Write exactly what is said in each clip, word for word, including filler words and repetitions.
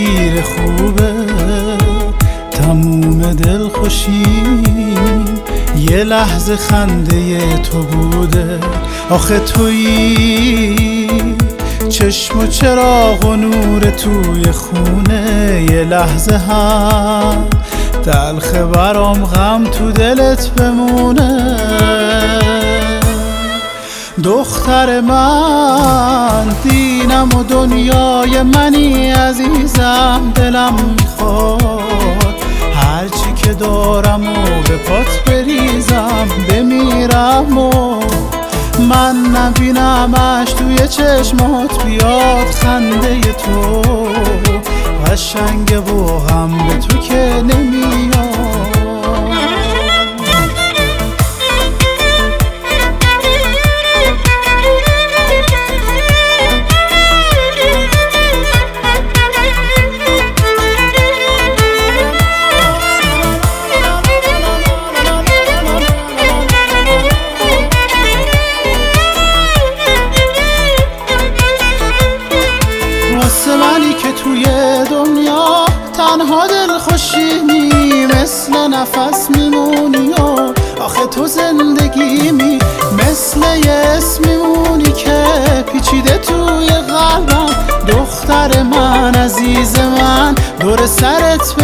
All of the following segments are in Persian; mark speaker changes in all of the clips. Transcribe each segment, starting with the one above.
Speaker 1: تصویر خوبه، تموم دل خوشی یه لحظه خنده تو بوده. آخه تویی چشم و چراغ و نور توی خونه، یه لحظه هم تلخه برام غم تو دلت بمونه. دختر من دینم و دنیای منی عزیزم، دلم میخواد هرچی که دارم و به پات بریزم بمیرم و من نبینمش توی چشمات بیاد خنده تو قشنگه و غم به تو که نمیاد. واسه منی که توی دنیا تنها دل خوشیمی، مثل نفس میمونی و آخه تو زندگیمی، مثل یه اسم میمونی که پیچیده توی قلبم. دختر من عزیز من دور سرت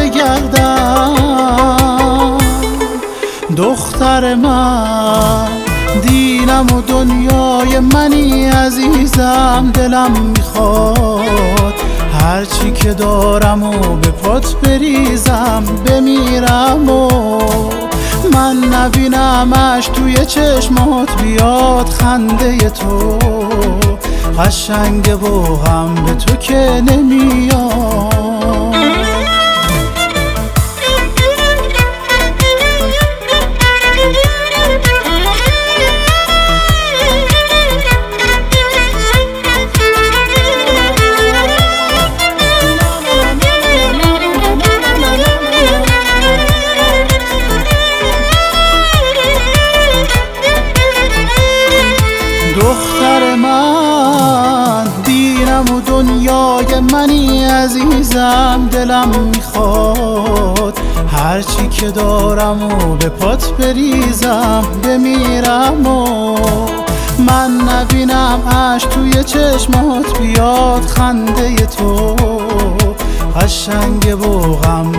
Speaker 1: بگردم. دختر من دینم و دنیای منی عزیزم، دلم میخواد هرچی که دارم و به پات بریزم بمیرم و من نبینمش توی چشمات بیاد خنده تو قشنگه و غم به تو که نمیاد. دختر من دینم و دنیای منی عزیزم، دلم میخواد هرچی که دارم و به پات بریزم بمیرم و من نبینم اش توی چشمات بیاد خنده تو قشنگه و غم